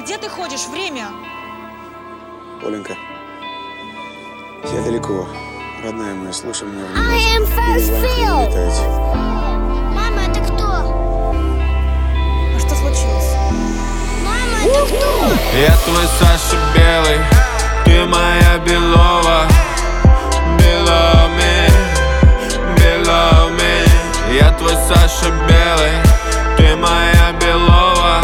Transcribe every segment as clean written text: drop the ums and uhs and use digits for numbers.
Где ты ходишь? Время! Оленька, я далеко. Родная моя, слушай меня внимательно. Мама, это кто? А что случилось? Мама, это кто? Я твой Саша Белый, ты моя Белова. Below me, below me. Я твой Саша Белый, ты моя Белова.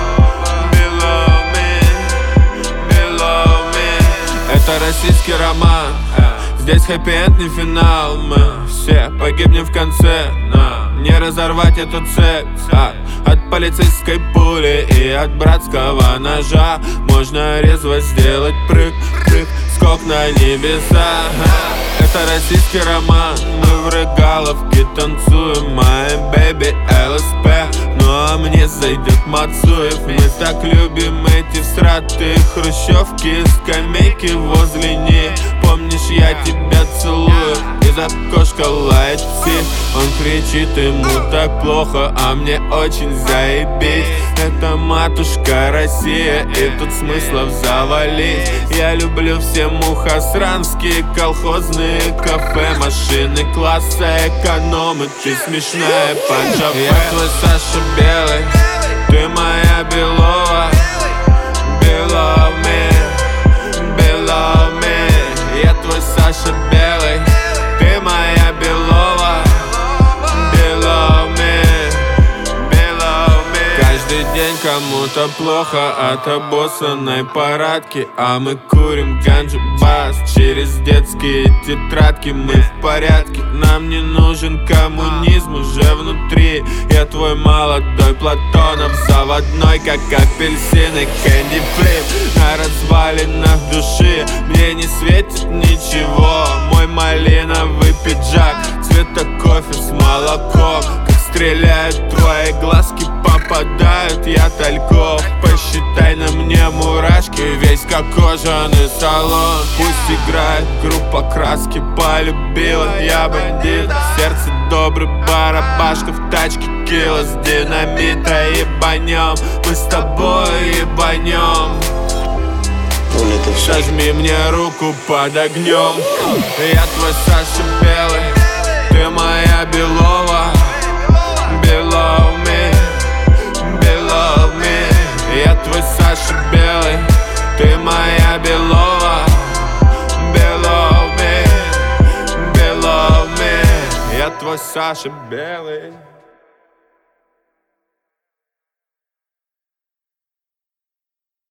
Below me, below me. Это российский роман, здесь хэппи-энд, не финал. Мы все погибнем в конце, но не разорвать эту цепь. От полицейской пули и от братского ножа можно резво сделать прыг, скок на небеса. Это российский роман, мы в рыгаловке танцуем. My baby ЛСП, ну а мне зайдет Мацуев. Мы так любим эти всратые хрущевки, скамейки возле них. Помнишь, я тебя целую, из окошка лает псих. Он кричит, ему так плохо, а мне очень заебись. Это матушка Россия, и тут смыслов завалить. Я люблю все мухосранские колхозные кафе, машины класса экономы. Ты смешная Панджабе. Я твой Саша Белый, ты моя Белова. Below me, below me. Я твой Саша Белый, ты моя Белова. Below me, below me. Каждый день кому-то плохо от обоссанной парадки, а мы курим ганджу бас через детские тетрадки. Мы в порядке, нам не нужен коммунизм уже внутри. Я твой молодой Платонов, заводной, как апельсины, кэнди флип. На развалинах души мне не светит ничего. Мой малиновый пиджак цвета кофе с молоком. Как стреляют твои глазки, попадают я тальков. Посчитай на мне мурашки, весь как кожаный салон. Пусть играет группа краски, полюбила я бандита. Сердце добрый барабашка, в тачке кило с динамита. Ебанем, мы с тобой ебанем. Сожми мне руку под огнем. Я твой Саша Белый, ты моя Белова. Below me, below me. Я твой Саша Белый, ты моя Белова. Below me, below me. Я твой Саша Белый.